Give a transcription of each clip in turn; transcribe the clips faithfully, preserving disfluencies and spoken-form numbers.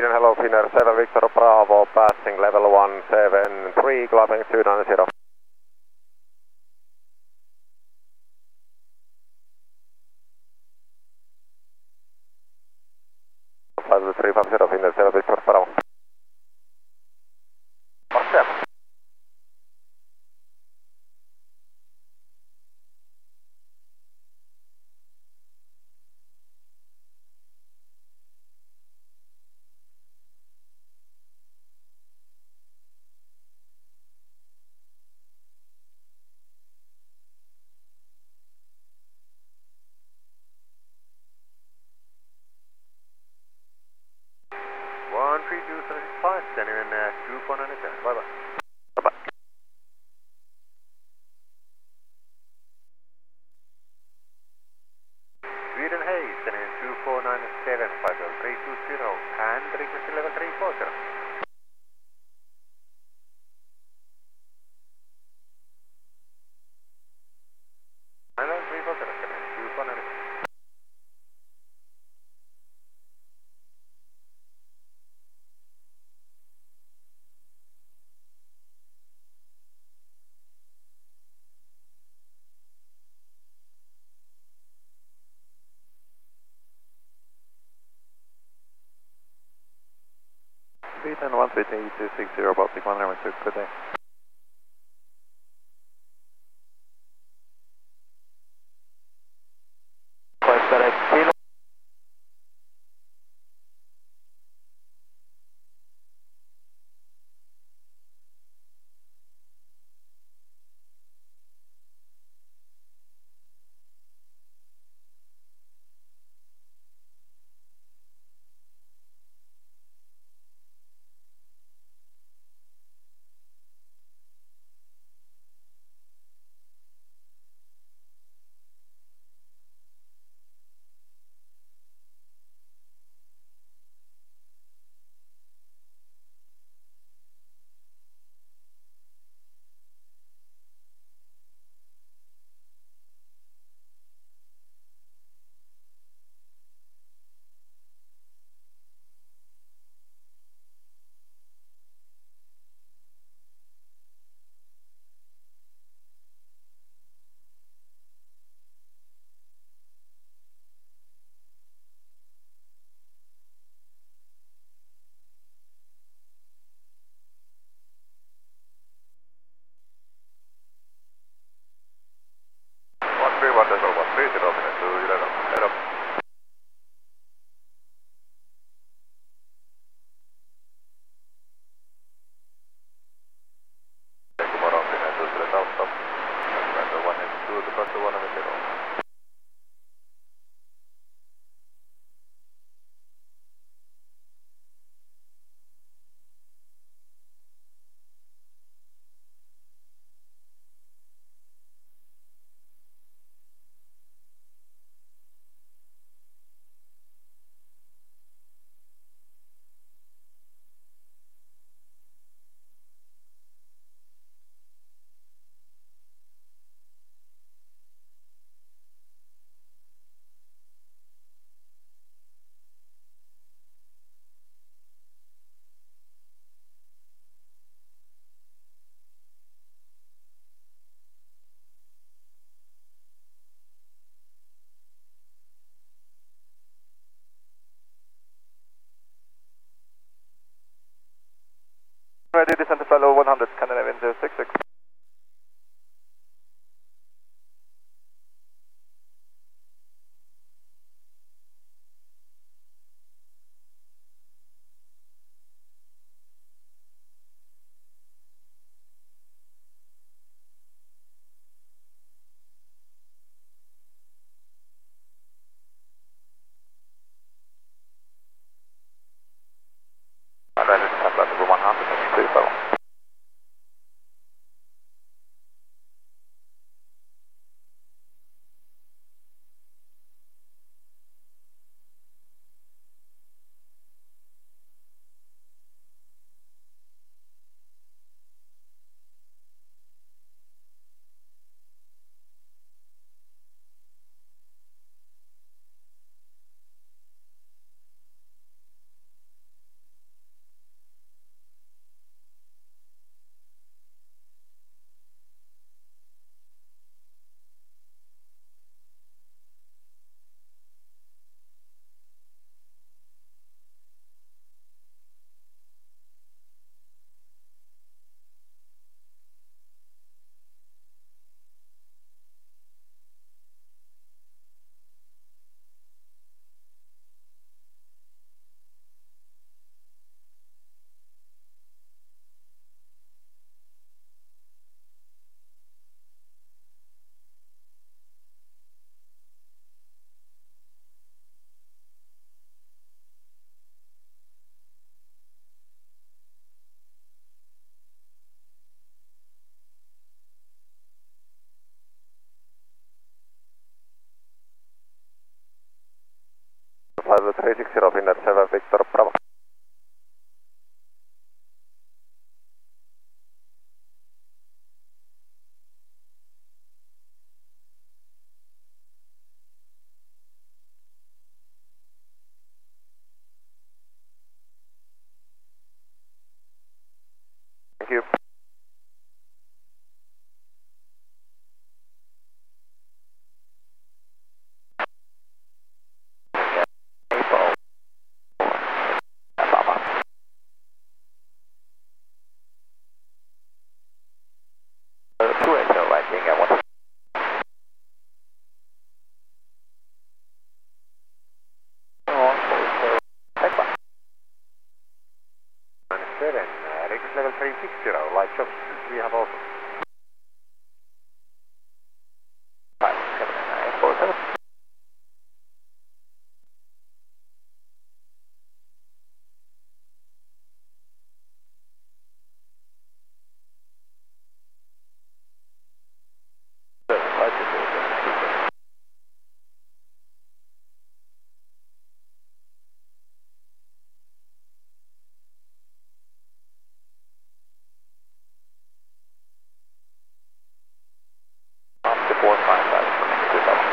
Sweden, hello Finnair, seven Victor Bravo, passing level one seven three, climbing two nine zero. five three five zero, Finnair, seven Victor Bravo. Marcia. one three two seven five, standing in uh, two four nine seven, bye bye. Bye bye. Sweden, hey, standing in two four nine seven, five three two zero, and request level three four zero. Level three four zero, standing in two four nine seven. Sweden, one three two six zero, Baltic one hundred two, good day. Quite direct, kilo. one three one zero one three zero, Finnair two eleven, head up. God morgon, Finnair two till Alpha. November one eight two to Pastor one zero. Ready, descent to fellow one hundred, Scandinavian zero six six. And then it's one hundred, please, fellow. three six zero, Finnair seven, Victor Bravo. Thank you. two eight zero right, being at one. seven, uh, Rex level three six zero, light shops, we have also. five seven nine four seven. four five five for negative level.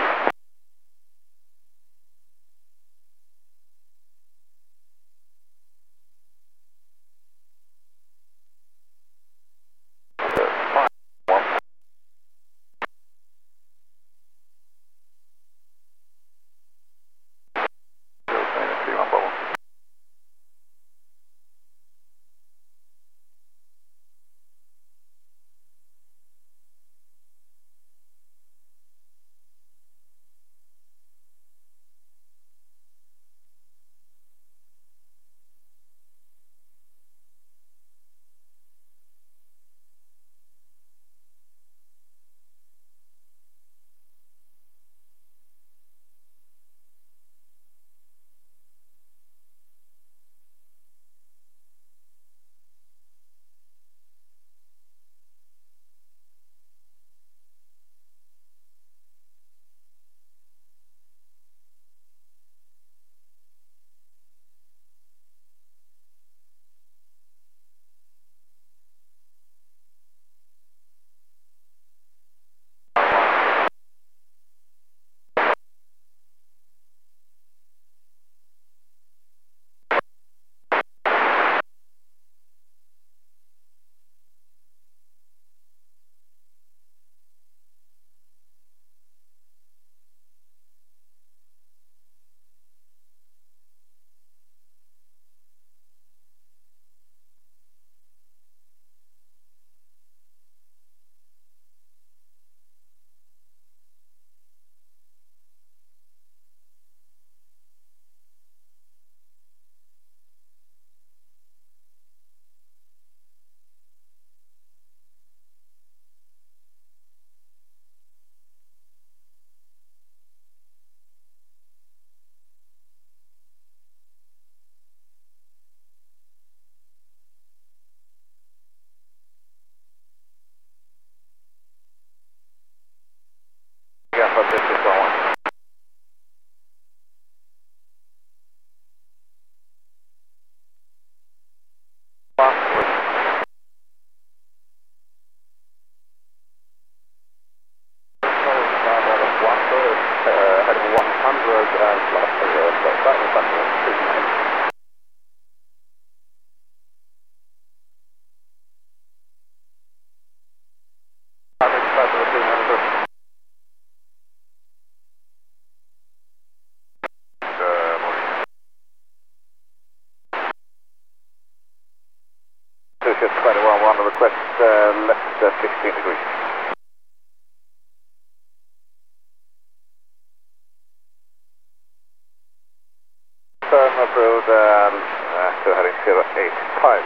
Yeah, but this is going. Just quite a well, one request uh, left uh, sixteen degrees. Firm approved, um, uh, so heading zero eight five.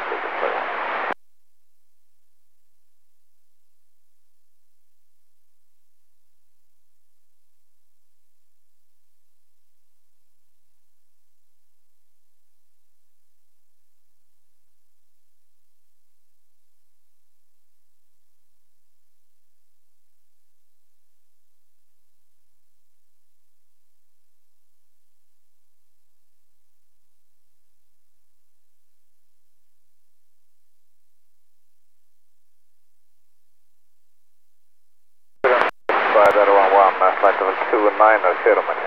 two nine zero minutes.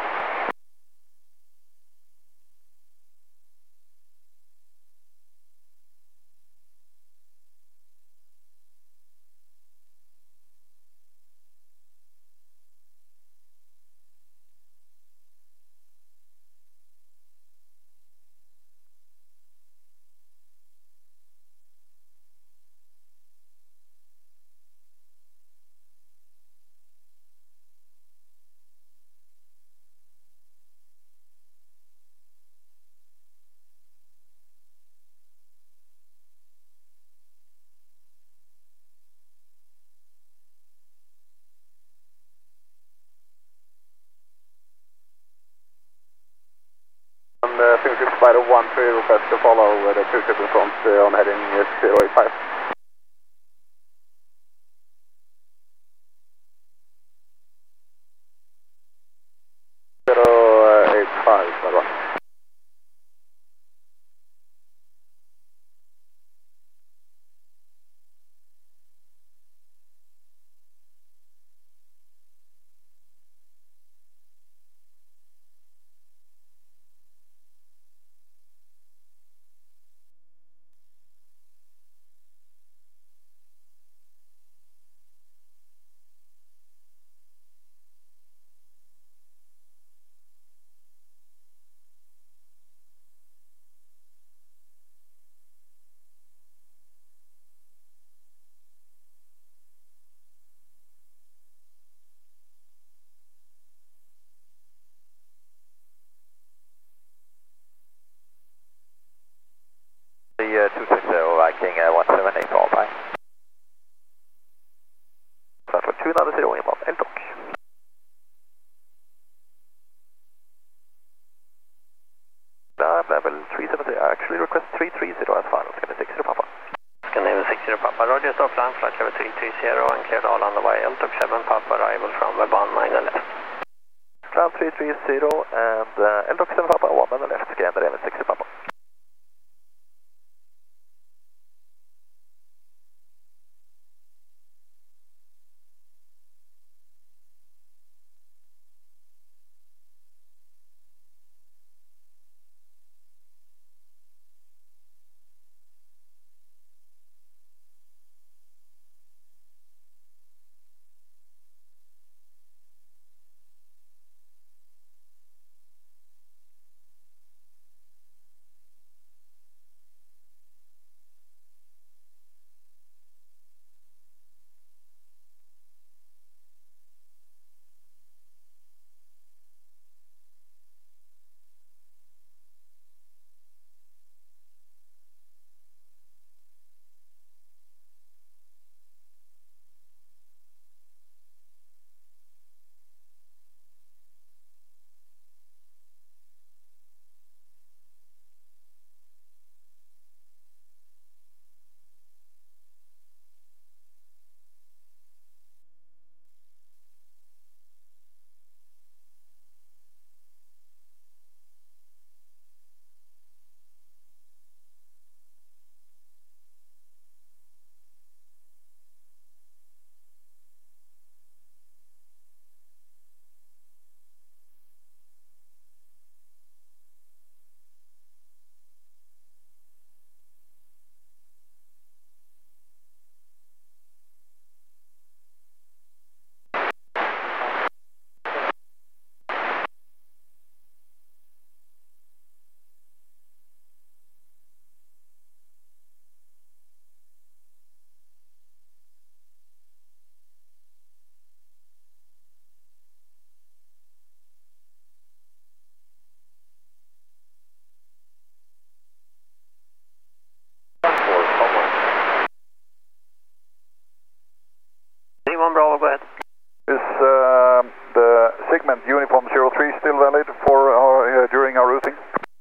And uh, Finnish Spider one three request to follow uh, the two triple front uh, on heading uh, zero eight five. zero eight five, Spider one. The uh, two six zero Viking uh, one seven eight all by. Platform two nine zero inbound, Eltok. Uh, level three seven zero, actually request three three zero as final, Scandinavian six zero Papa. Scandinavian six zero Papa, Roger, stop line, flight level three three zero and cleared all on the way, Eltok seven Papa, arrival from Webon nine left. Ground three three zero and uh, Eltok seven Papa, one on the left, Scandinavian six zero Papa. Bravo, go ahead. Is uh, the segment uniform zero three still valid for our, uh, during our routing?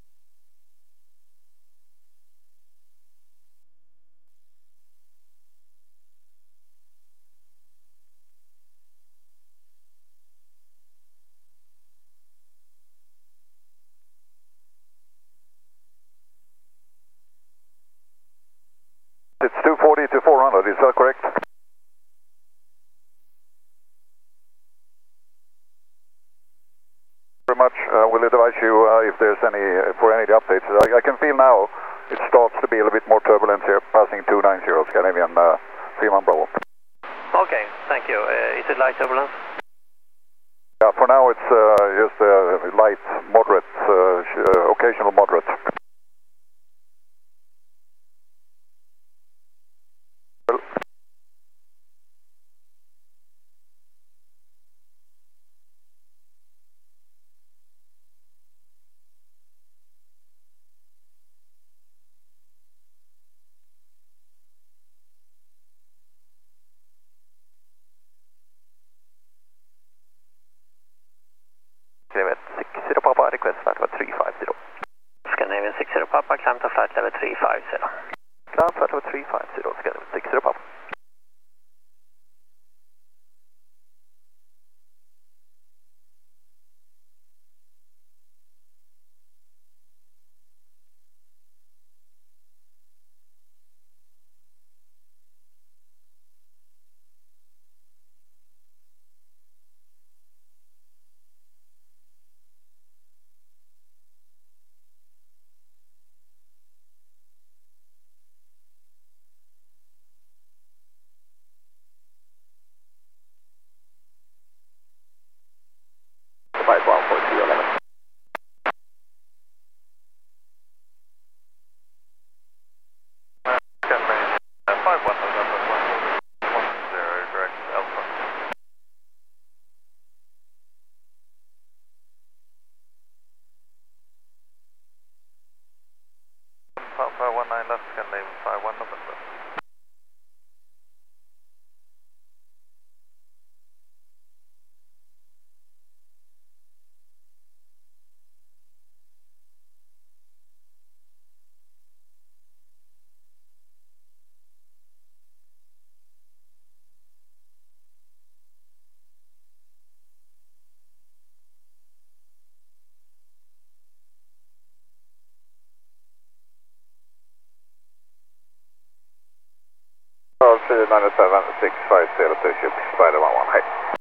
It's two forty to four hundred, is that correct? very much. Uh, we'll advise you uh, if there's any, uh, for any updates. I, I can feel now it starts to be a little bit more turbulence here, passing two ninety, Scandinavian uh, Freeman Bravo. Okay, thank you. Uh, is it light turbulence? Yeah, for now it's uh, just uh, light, moderate, uh, uh, occasional moderate. Scandinavian six zero Papa, request flight level three five zero. Scandinavian six zero Papa, climb to flight level three five zero. Climb flight level three five zero, Scandinavian six zero Papa. five one four three eleven. Scandinavian five one one zero, direct Alpha. Papa one nine left, Scandinavian five one November. nine seven six five zero two ship, Spider one one, hey.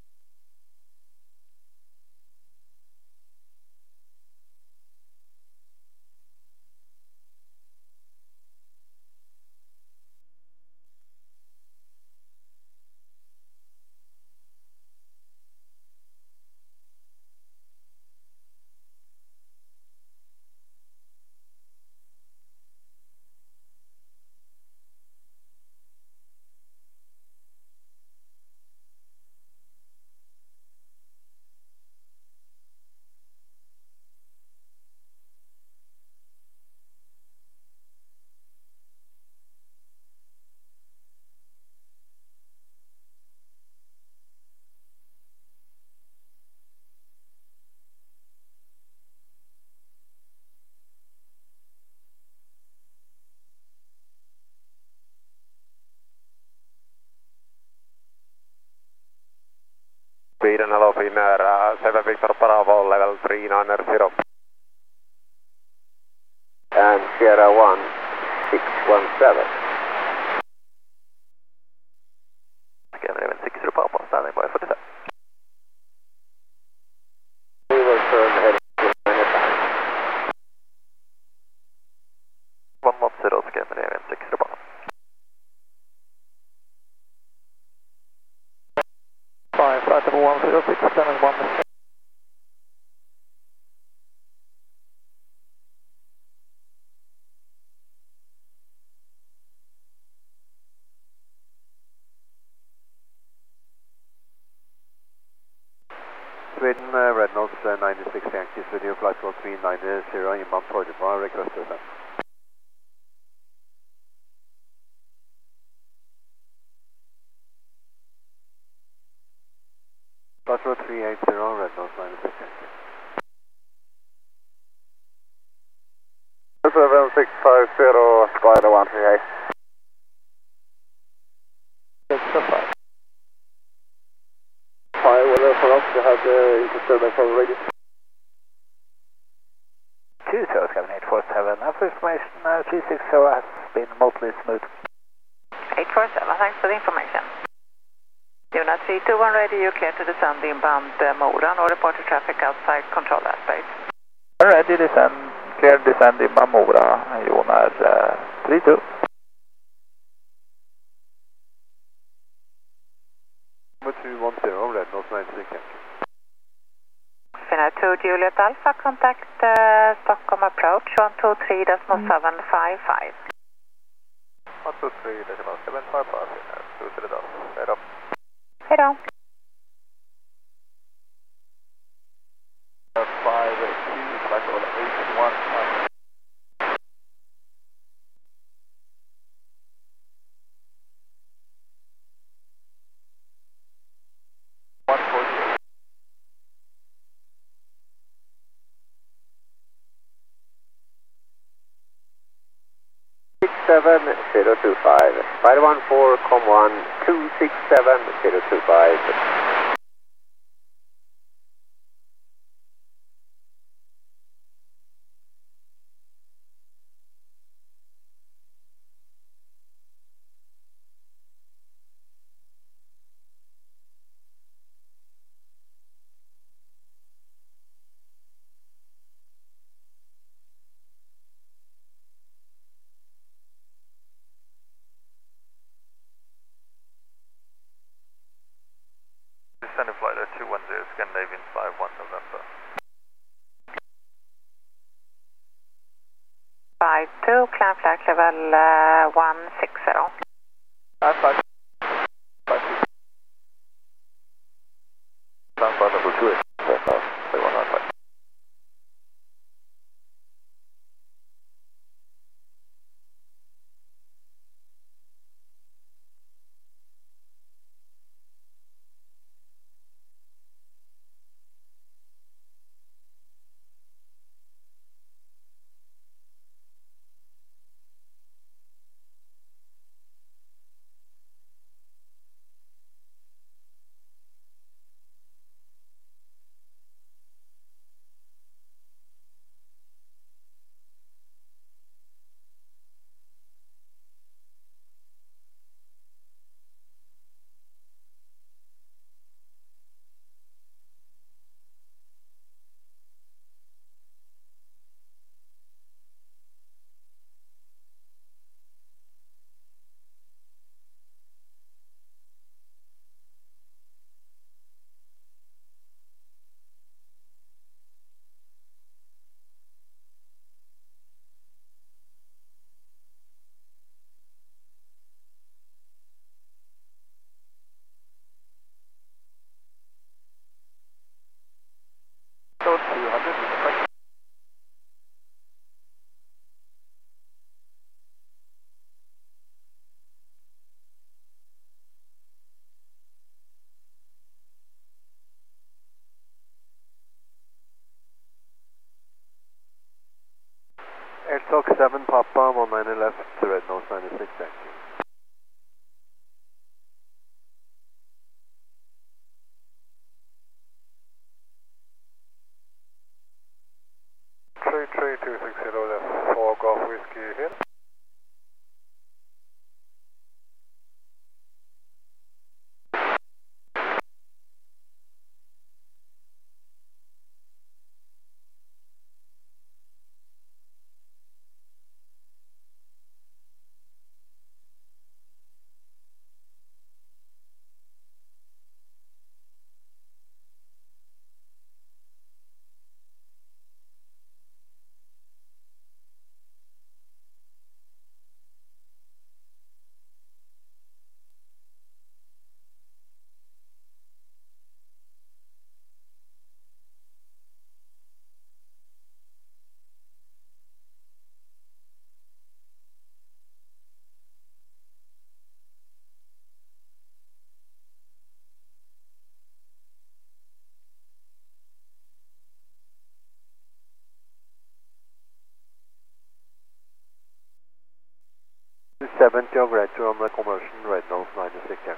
Sweden hello Finnair, uh, seven Victor Bravo, level three nine zero. And Sierra one six one seven. Scandinavian six zero Papa, standing by for descent. We will turn heading to nine one one zero, Scandinavian six zero Papa. Five, flight level one zero six, seven one. Sweden, uh, Red Nose uh, ninety-six Yankees, video flight level three nine zero, inbound Torge Bar, request descent. Flight level three eight zero, Red Nose ninety-six Yankees. seven six five zero, Spider one three eight. six zero five. Fire weather for us, we have the disturbance on the radio. two zero, Scandinavian eight four seven. After information, uh, three six zero has been mostly smooth. eight four seven, thanks for the information. Unit three two one ready, you clear to descend inbound uh, Mora, no report to traffic outside control airspace. Ready, descend, clear descend inbound Mora, Jonas uh, three two. two one zero, Red Nose ninety-six Yankee. Finnair two Juliet Alpha, contact uh, Stockholm approach one two three seven five five. one two three seven five five, two three dos, head up. Hej då. five two, flight level eight one five. one four zero. six seven zero two five, five one four, com one, two six seven zero two five. Descending flight at two one zero, Scandinavian five one November. five two, climb flight level uh, one six zero. five five. five two. Climb flight level two eight, say one nine five. two hundred. Airtalk seven Papa, one nine left, Red Nose ninety-six Yankee. three three two six zero left, four Golf Whiskey Hill. seventy of Retro on the conversion, Red Nose ninety-six Yankee.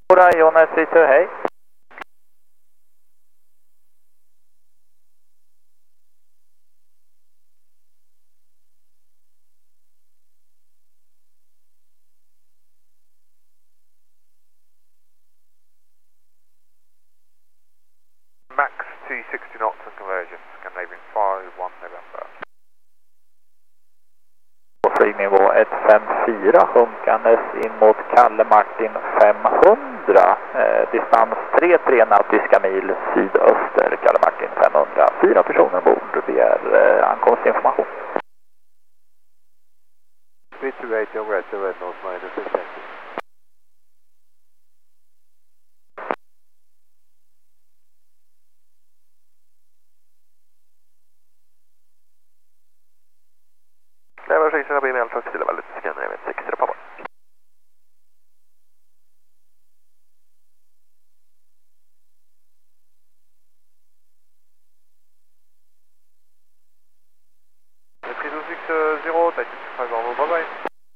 Mora, Jonas tre två, hej. Max T sextio knots and conversion, Scandinavian five one November. Flygnivå ett fem fyra sjunkandes in mot Kalle Martin femhundra. Eh, distans tre tre nautiska mil sydöster, Kalle Martin femhundra. Fyra personer ombord, begär eh, ankomstinformation. three two eight, you're right, you're right, North minus six eighty. Lever sex fyra B M Fox till väldigt Scandinavian sex fyra Papa. three two six zero, take it five on, bye bye.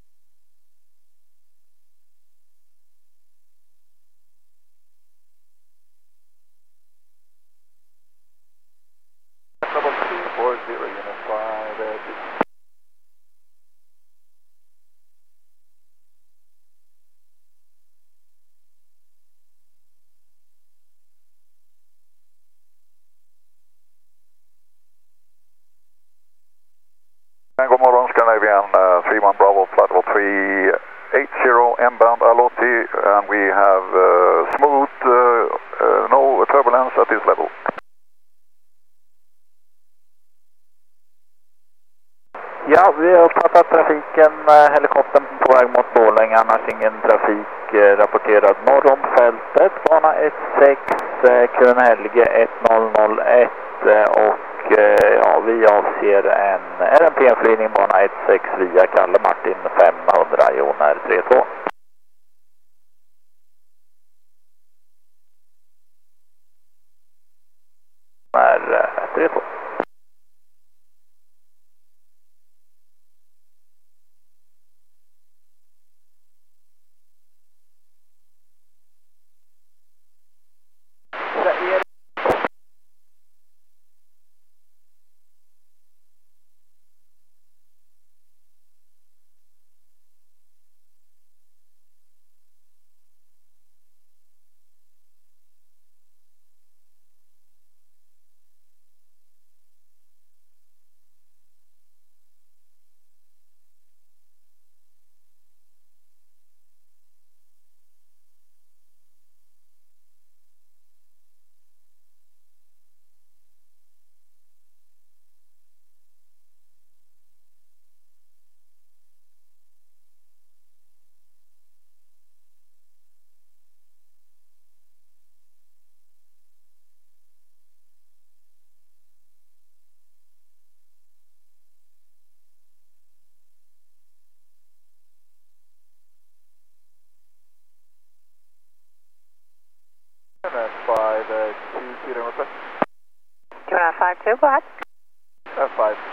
Double two four zero, unit five, uh, And god morgon, Scandinavian uh, three one Bravo, flight level three eighty, inbound Alotti, and we have uh, smooth, uh, uh, no turbulence at this level. Ja, vi har uppfattat trafiken, helikoptern på väg mot Borlänge, annars ingen trafik eh, rapporterad norr om fältet. Bana ett sex, eh, Krönhelge ett noll noll ett eh, och eh, ja, vi avser en R M P-flygning bana ett sex via Kalle Martin femhundra, Jonar tre två. Jonar tre två. Jonas five two, go ahead. F five